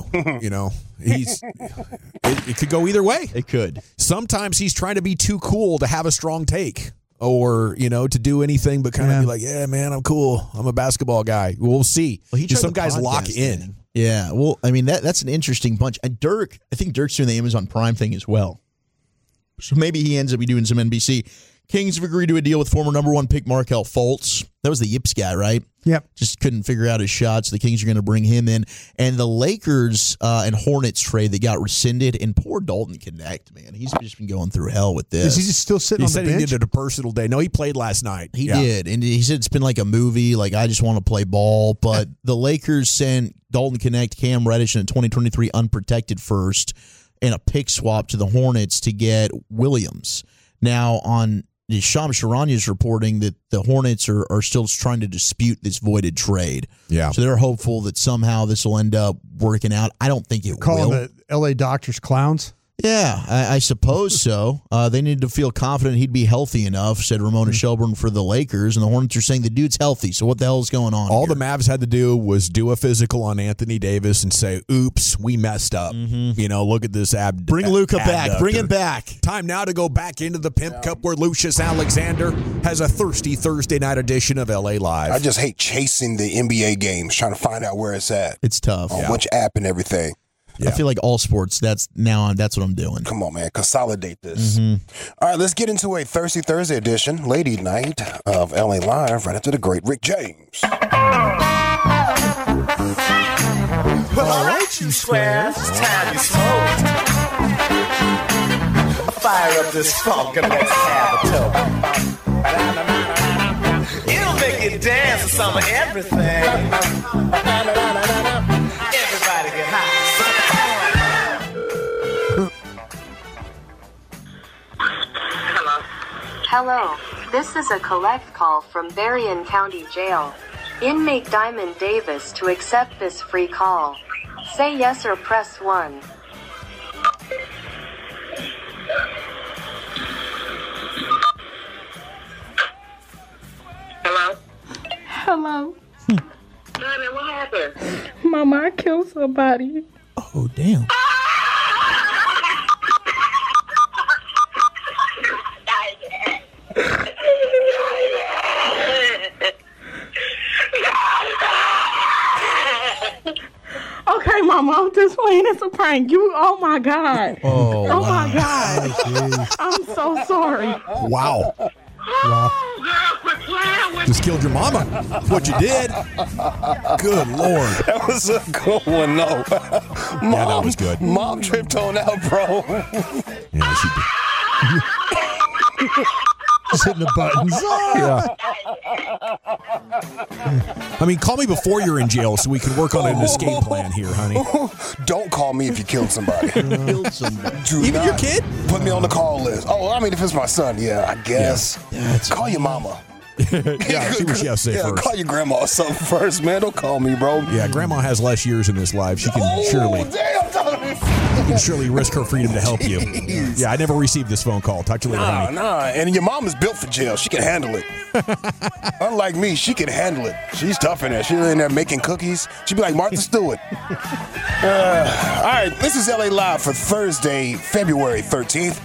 It could go either way. It could. Sometimes he's trying to be too cool to have a strong take. Or, to do anything but kind of be like, yeah, man, I'm cool. I'm a basketball guy. We'll see. Well, some guys lock in. Yeah. Well, I mean, that's an interesting bunch. And I think Dirk's doing the Amazon Prime thing as well. So maybe he ends up doing some NBC. Kings have agreed to a deal with former number 1 pick Markelle Fultz. That was the Yips guy, right? Yep. Just couldn't figure out his shots. The Kings are going to bring him in. And the Lakers and Hornets trade that got rescinded. And poor Dalton Connect, man. He's just been going through hell with this. Is he just still sitting on the bench? He said he did it a personal day. No, he played last night. He did. And he said it's been like a movie. Like, I just want to play ball. But the Lakers sent Dalton Connect, Cam Reddish, and a 2023 unprotected first and a pick swap to the Hornets to get Williams. Now, on Shams Charania is reporting that the Hornets are still trying to dispute this voided trade. Yeah. So they're hopeful that somehow this will end up working out. I don't think it will. Calling the L.A. doctors clowns? Yeah, I suppose so. They need to feel confident he'd be healthy enough, said Ramona Shelburne for the Lakers. And the Hornets are saying the dude's healthy. So what the hell is going on All here? the Mavs had to do was do a physical on Anthony Davis and say, oops, we messed up. Look at this Bring Luka back. abductor. Bring him back. Time now to go back into the Pimp Cup where Lucius Alexander has a thirsty Thursday night edition of LA Live. I just hate chasing the NBA games, trying to find out where it's at. It's tough. On which app and everything. Yeah. I feel like all sports, that's what I'm doing. Come on, man. Consolidate this. All right, let's get into a Thirsty Thursday edition, lady night of LA Live, right after the great Rick James. Well, all right, you squares. It's time you smoke. Fire up this funk and let's have a toke. It'll make you dance to some of everything. Everybody get high. Hello, this is a collect call from Berrien County Jail. Inmate Diamond Davis to accept this free call. Say yes or press 1. Hello? Hello. Honey, what happened? Mama, I killed somebody. Oh, damn. Okay, Mama, I'm just playing. It's a prank. Oh my God. Oh my God. I'm so sorry. Wow. Just killed your mama. What you did. Good Lord. That was a good one, no. Mom, yeah, that was good. Mom tripped on out, bro. Yeah, she did. Just hitting the buttons. Yeah. I mean, call me before you're in jail so we can work on an escape plan here, honey. Don't call me if you killed somebody. Even your kid? Put me on the call list. Oh, I mean, if it's my son, yeah, I guess. Yeah, call your mama. Yeah, see what she has to say first. Call your grandma or something first, man. Don't call me, bro. Yeah, grandma has less years in this life. She can surely risk her freedom to help you. Yeah, I never received this phone call. Talk to you later, honey. Nah. And your mom is built for jail. She can handle it. Unlike me, she can handle it. She's tough in there. She's in there making cookies. She'd be like Martha Stewart. All right, this is LA Live for Thursday, February 13th.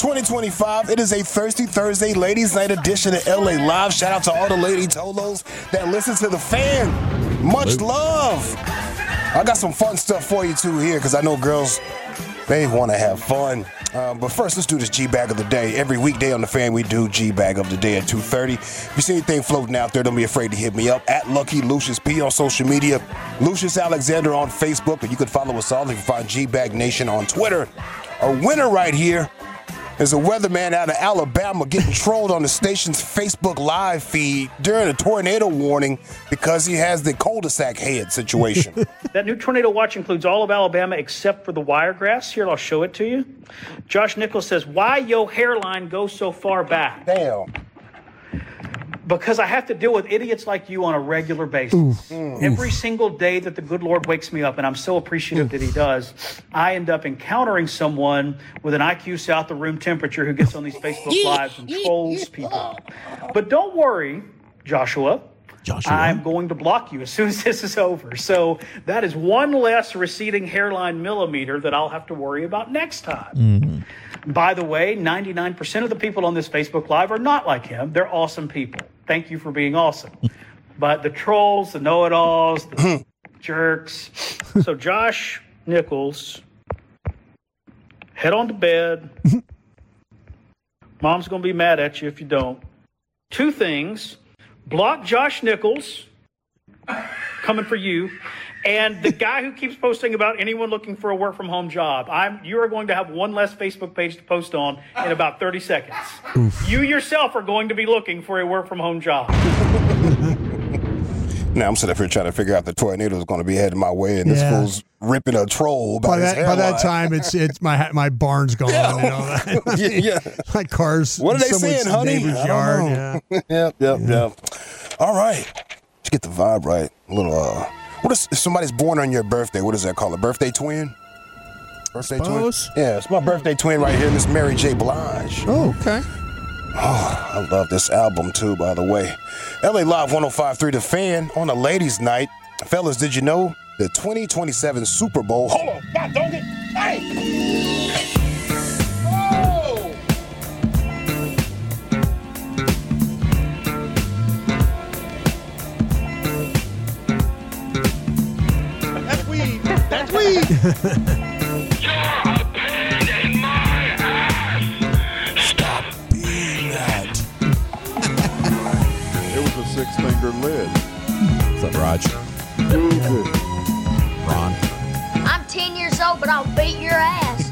2025. It is a Thirsty Thursday Ladies Night edition of LA Live. Shout out to all the Lady Tolos that listen to the fan. Much love. I got some fun stuff for you too here because I know girls, they want to have fun. But first, let's do this G-Bag of the Day. Every weekday on the fan, we do G-Bag of the Day at 2:30. If you see anything floating out there, don't be afraid to hit me up at Lucky Lucius P on social media, Lucius Alexander on Facebook, and you can follow us all. You can find G-Bag Nation on Twitter. Our winner right here is a weatherman out of Alabama getting trolled on the station's Facebook live feed during a tornado warning because he has the cul-de-sac head situation. That new tornado watch includes all of Alabama except for the wiregrass. Here, I'll show it to you. Josh Nichols says, why your hairline goes so far back? Damn. Because I have to deal with idiots like you on a regular basis. Every single day that the good Lord wakes me up, and I'm so appreciative that he does, I end up encountering someone with an IQ south of room temperature who gets on these Facebook Lives and trolls people. But don't worry, Joshua. I'm going to block you as soon as this is over. So that is one less receding hairline millimeter that I'll have to worry about next time. By the way, 99% of the people on this Facebook Live are not like him. They're awesome people. Thank you for being awesome. But the trolls, the know-it-alls, the jerks. So Josh Nichols, head on to bed. Mom's going to be mad at you if you don't. Two things. Block Josh Nichols, coming for you, and the guy who keeps posting about anyone looking for a work-from-home job. You are going to have one less Facebook page to post on in about 30 seconds. You yourself are going to be looking for a work-from-home job. Now I'm sitting up here trying to figure out the tornado is going to be heading my way, and this fool's ripping a troll about his hairline. By that time, it's my barn's gone. Yeah. And all that. My car's. What are they saying, honey? Neighbor's yard. Yep. All right, let's get the vibe right. A little. What if somebody's born on your birthday? What does that call a birthday twin? Birthday twin? Yeah, it's my birthday twin right here, Miss Mary J. Blige. Oh, okay. Oh, I love this album too, by the way. LA Live 105.3 The Fan on a ladies' night. Fellas, did you know the 2027 Super Bowl? Hold on, God, don't get. Hey! Oh! That's weed. That's weed. Six-finger lid. What's up, Raj? Ron. I'm 10 years old, but I'll beat your ass.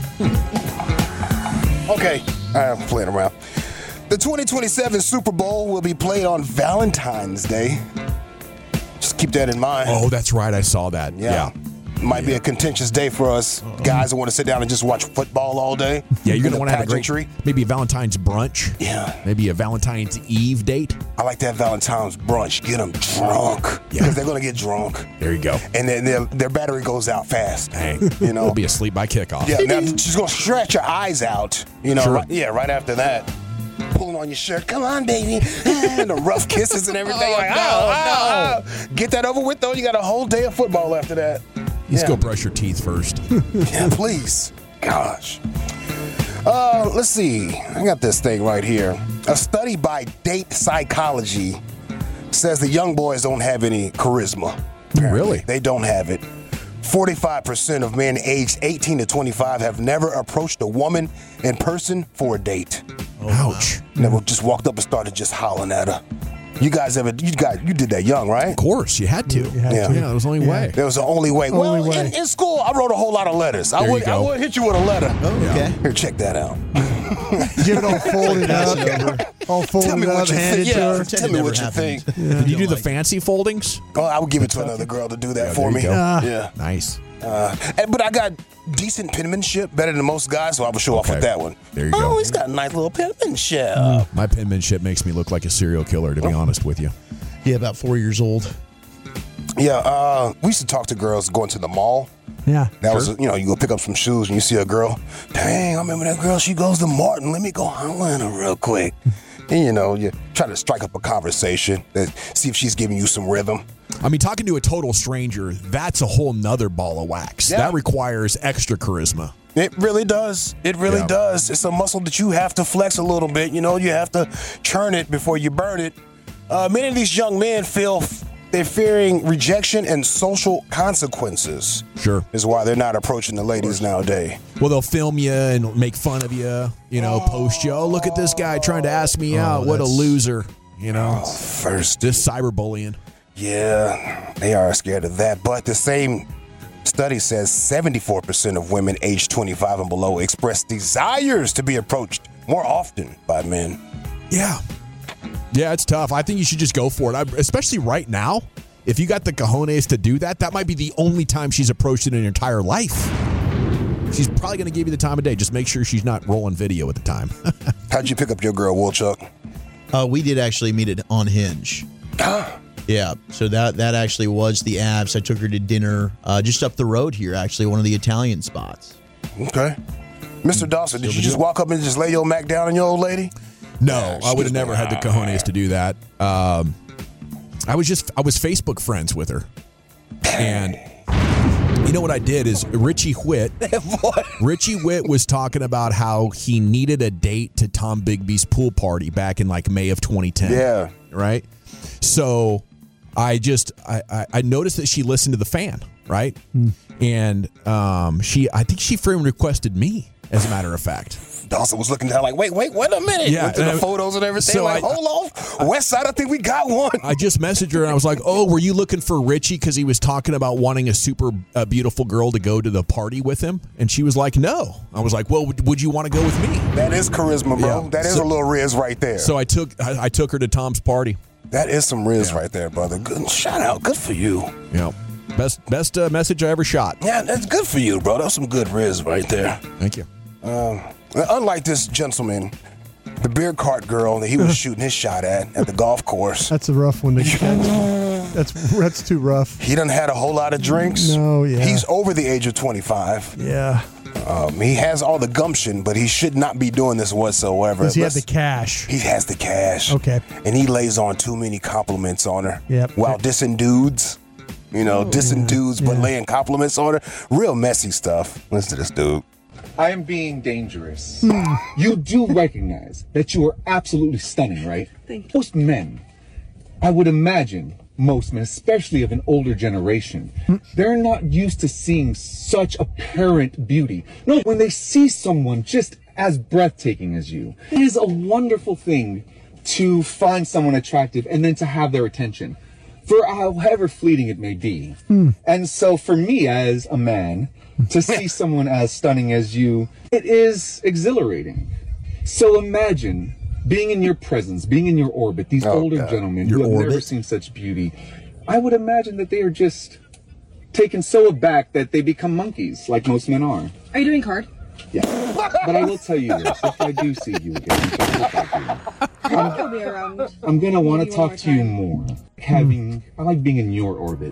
Okay, I'm playing around. The 2027 Super Bowl will be played on Valentine's Day. Just keep that in mind. Oh, that's right. I saw that. Yeah. Might be a contentious day for us guys that want to sit down and just watch football all day. Yeah, you're going to want to have a great, maybe a Valentine's brunch. Yeah. Maybe a Valentine's Eve date. I like that Valentine's brunch. Get them drunk. Because they're going to get drunk. There you go. And then their battery goes out fast. Dang. You know? They'll be asleep by kickoff. Yeah, now she's going to stretch your eyes out. You know, Sure. right after that. Pulling on your shirt. Come on, baby. And the rough kisses and everything. Oh. Get that over with, though. You got a whole day of football after that. Let's go brush your teeth first. Yeah, please. Gosh. Let's see. I got this thing right here. A study by Date Psychology says the young boys don't have any charisma. Apparently. Really? They don't have it. 45% of men aged 18 to 25 have never approached a woman in person for a date. Ouch. Never just walked up and started just hollering at her. You guys you did that young, right? Of course, you had to. Yeah, that was the only way. There was the only way. In school, I wrote a whole lot of letters. I would hit you with a letter. Oh, okay. Here, check that out. Give it all folded up. All folded up, handed to her. Tell me what you think. Did you do the fancy foldings? Oh, I would give it to another girl to do that for me. Yeah. Nice. But I got decent penmanship, better than most guys, so I would show off with that one. There you go. Oh, he's got a nice little penmanship. My penmanship makes me look like a serial killer, to be honest with you. Yeah, about 4 years old. Yeah, we used to talk to girls going to the mall. Yeah. That was, you go pick up some shoes and you see a girl. Dang, I remember that girl. She goes to Martin. Let me go holler at her real quick. And, you try to strike up a conversation, see if she's giving you some rhythm. I mean, talking to a total stranger, that's a whole nother ball of wax. Yeah. That requires extra charisma. It really does. It really does. It's a muscle that you have to flex a little bit. You know, you have to churn it before you burn it. Many of these young men feel they're fearing rejection and social consequences. Sure. Is why they're not approaching the ladies nowadays. Well, they'll film you and make fun of you, you know, post you. Oh, look at this guy trying to ask me out. What a loser. You know, first. Just cyberbullying. Yeah, they are scared of that. But the same study says 74% of women aged 25 and below express desires to be approached more often by men. Yeah. Yeah, it's tough. I think you should just go for it, especially right now. If you got the cojones to do that, that might be the only time she's approached in her entire life. She's probably going to give you the time of day. Just make sure she's not rolling video at the time. How'd you pick up your girl, Woolchuck? We did actually meet it on Hinge. Yeah, so that actually was the apps. I took her to dinner just up the road here, actually, one of the Italian spots. Okay. Mr. Dawson, did you just walk up and just lay your Mac down on your old lady? No, I would have never had the cojones to do that. I was Facebook friends with her. And you know what I did is Richie Whitt was talking about how he needed a date to Tom Bigby's pool party back in like May of 2010. Yeah. Right? So I noticed that she listened to the fan, right? And I think she friend requested me, as a matter of fact. Dawson was looking down like, wait a minute. Yeah, went to the photos and everything. So hold on. West Side, I think we got one. I just messaged her and I was like, oh, were you looking for Richie because he was talking about wanting a super beautiful girl to go to the party with him? And she was like, no. I was like, well, would you want to go with me? That is charisma, bro. Yeah. That is a little riz right there. So I took her to Tom's party. That is some riz right there, brother. Good shout out. Good for you. Yeah. Best message I ever shot. Yeah, that's good for you, bro. That's some good riz right there. Thank you. Unlike this gentleman, the beer cart girl that he was shooting his shot at the golf course. That's a rough one to catch. That's too rough. He done had a whole lot of drinks. No, yeah. He's over the age of 25. Yeah. He has all the gumption, but he should not be doing this whatsoever. Does he have the cash? He has the cash. Okay. And he lays on too many compliments on her. Yep. While dissing dudes. You know, dissing dudes, but laying compliments on her. Real messy stuff. Listen to this dude. I am being dangerous. You do recognize that you are absolutely stunning, right? Thank you. Most men, I would imagine, most men, especially of an older generation, they're not used to seeing such apparent beauty. No, when they see someone just as breathtaking as you, it is a wonderful thing to find someone attractive and then to have their attention, for however fleeting it may be. And so for me as a man, to see someone as stunning as you, it is exhilarating. So imagine being in your presence, being in your orbit, these older gentlemen who have never seen such beauty. I would imagine that they are just taken so aback that they become monkeys, like most men are. Are you doing card? Yeah. But I will tell you this, if I do see you again, which I hope I do, I'll be around. I'm going to want to talk to you more. I like being in your orbit.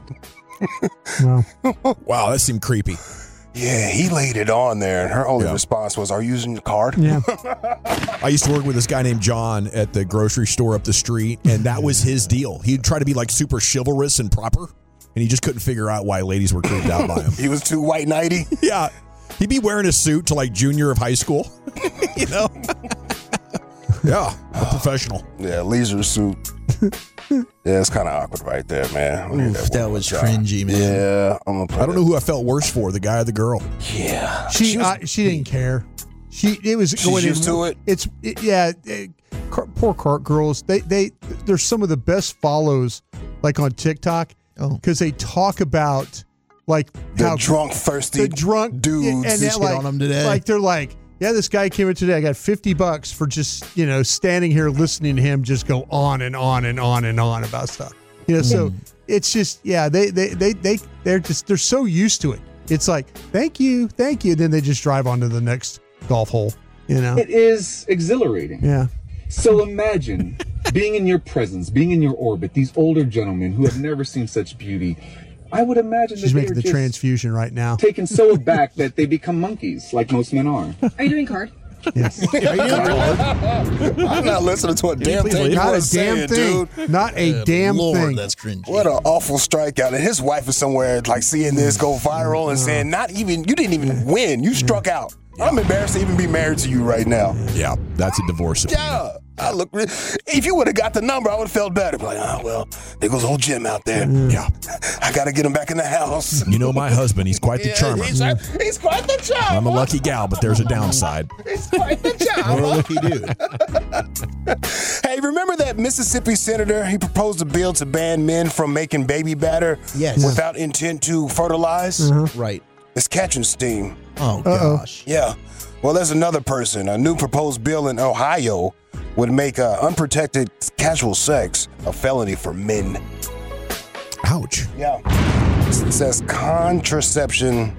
Wow, that seemed creepy. Yeah, he laid it on there, and her only response was, "Are you using the card?" Yeah. I used to work with this guy named John at the grocery store up the street, and that was his deal. He'd try to be like super chivalrous and proper, and he just couldn't figure out why ladies were creeped out by him. He was too white knighty. Yeah. He'd be wearing a suit to like junior of high school, you know? Yeah, a professional. Yeah, leisure suit. Yeah, it's kind of awkward right there, man. Oof, that was cringy, man. Yeah, I don't know who I felt worse for, the guy or the girl. Yeah, she didn't care. She's used to it. Poor cart girls. They're some of the best follows, like on TikTok, because they talk about like the drunk, thirsty, dudes. And they're like, on them today. Like they're like, yeah, this guy came in today. I got $50 for just standing here listening to him just go on and on and on and on about stuff. So it's just they're so used to it. It's like thank you. Then they just drive on to the next golf hole. It is exhilarating. Yeah. So imagine being in your presence, being in your orbit, these older gentlemen who have never seen such beauty. I would imagine she's that making the transfusion right now. Taken so aback that they become monkeys, like most men are. Are you doing card? Yes. I'm not listening to a damn thing. Not a damn thing. Dude. Not a damn thing. That's cringy. What an awful strikeout. And his wife is somewhere like seeing this go viral and saying, you didn't even win. You struck out. I'm embarrassed to even be married to you right now. Yeah, that's a divorce. Yeah. If you would have got the number, I would have felt better. Like, well, there goes old Jim out there. Yeah. I got to get him back in the house. You know my husband. He's quite the charmer. He's quite the charmer. I'm a lucky gal, but there's a downside. He's quite the charmer. What a lucky dude. Hey, remember that Mississippi senator? He proposed a bill to ban men from making baby batter without intent to fertilize? Right. It's catching steam. Oh, gosh. Yeah. Well, there's another person. A new proposed bill in Ohio would make unprotected casual sex a felony for men. Ouch. Yeah. It says conception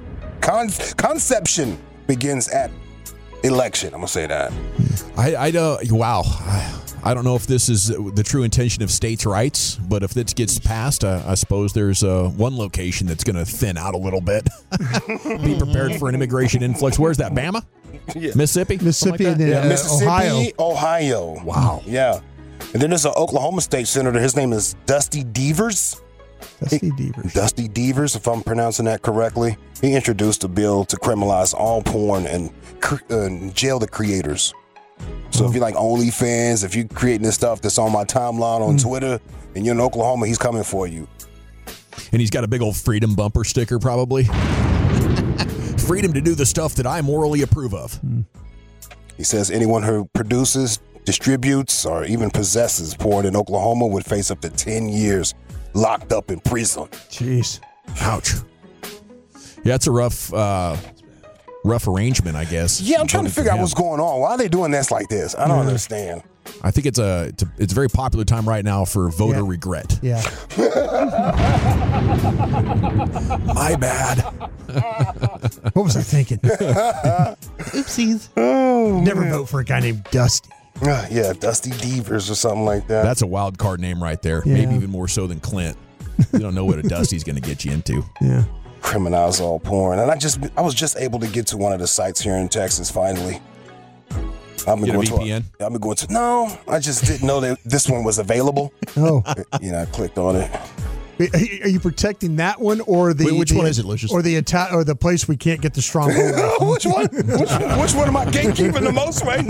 begins at election. I'm going to say that. I don't know if this is the true intention of states' rights, but if it gets passed, I suppose there's one location that's going to thin out a little bit. Be prepared for an immigration influx. Where's that, Bama? Yeah. Mississippi? Mississippi and Mississippi, Ohio. Wow. Yeah. And then there's an Oklahoma state senator. His name is Dusty Devers. Dusty Devers, if I'm pronouncing that correctly. He introduced a bill to criminalize all porn and jail the creators. So if you like OnlyFans, if you're creating this stuff that's on my timeline on Twitter and you're in Oklahoma, he's coming for you. And he's got a big old freedom bumper sticker, probably. Freedom to do the stuff that I morally approve of. He says anyone who produces, distributes, or even possesses porn in Oklahoma would face up to 10 years locked up in prison. Jeez. Ouch. Yeah, it's a rough arrangement, I guess. Yeah, I'm trying to figure out what's going on. Why are they doing this like this? I don't understand. I think it's a very popular time right now for voter regret. Yeah. My bad. What was I thinking? Oopsies. Oh, never vote for a guy named Dusty. Yeah, Dusty Devers or something like that. That's a wild card name right there. Yeah. Maybe even more so than Clint. You don't know what a Dusty's going to get you into. Yeah. Criminalize all porn. And I was just able to get to one of the sites here in Texas finally. I've been going to no, I just didn't know that this one was available. Oh. I clicked on it. Are you protecting that one or the? Which one is it, Lucius? Or the place we can't get the strong hold? Which one? Which one am I gatekeeping the most right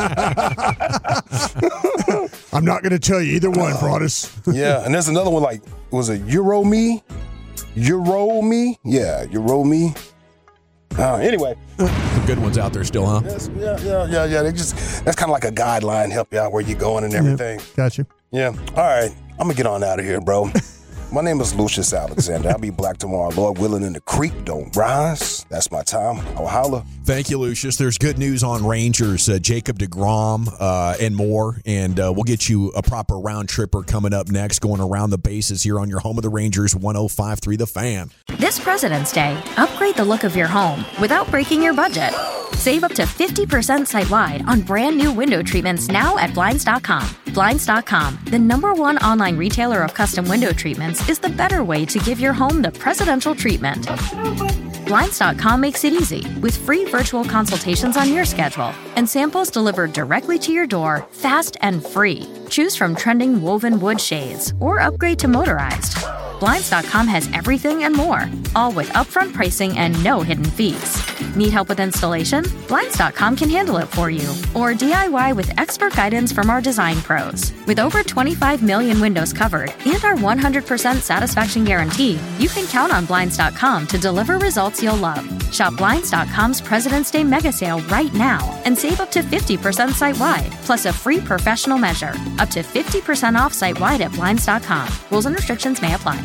now? I'm not going to tell you either one, Broadus. Yeah, and there's another one like, was it EuroMe? EuroMe? Yeah, EuroMe. Anyway. Some good ones out there still, huh? Yes, yeah. That's kind of like a guideline, help you out where you're going and everything. Gotcha. Yeah. All right. I'm going to get on out of here, bro. My name is Lucius Alexander. I'll be black tomorrow, Lord willing, and the creek don't rise. That's my time. I'll holla. Thank you, Lucius. There's good news on Rangers, Jacob deGrom, and more. And we'll get you a proper round tripper coming up next, going around the bases here on your home of the Rangers, 105.3 The Fan. This President's Day, upgrade the look of your home without breaking your budget. Save up to 50% site-wide on brand new window treatments now at Blinds.com. Blinds.com, the #1 online retailer of custom window treatments, is the better way to give your home the presidential treatment. Blinds.com makes it easy with free virtual consultations on your schedule and samples delivered directly to your door, fast and free. Choose from trending woven wood shades or upgrade to motorized. Blinds.com has everything and more, all with upfront pricing and no hidden fees. Need help with installation? Blinds.com can handle it for you. Or DIY with expert guidance from our design pros. With over 25 million windows covered and our 100% satisfaction guarantee, you can count on Blinds.com to deliver results you'll love. Shop Blinds.com's President's Day mega sale right now and save up to 50% site-wide, plus a free professional measure. Up to 50% off site-wide at Blinds.com. Rules and restrictions may apply.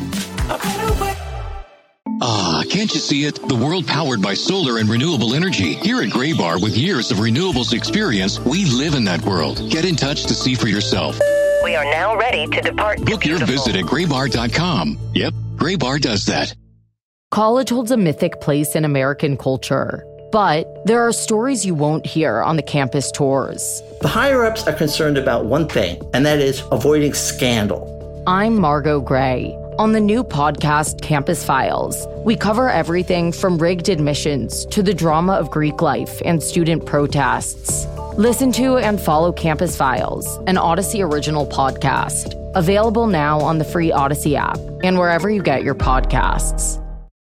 Ah, can't you see it? The world powered by solar and renewable energy. Here at Graybar, with years of renewables experience, we live in that world. Get in touch to see for yourself. We are now ready to depart. Book your visit at graybar.com. Yep, Graybar does that. College holds a mythic place in American culture, but there are stories you won't hear on the campus tours. The higher-ups are concerned about one thing, and that is avoiding scandal. I'm Margot Gray. On the new podcast, Campus Files, we cover everything from rigged admissions to the drama of Greek life and student protests. Listen to and follow Campus Files, an Odyssey original podcast. Available now on the free Odyssey app and wherever you get your podcasts.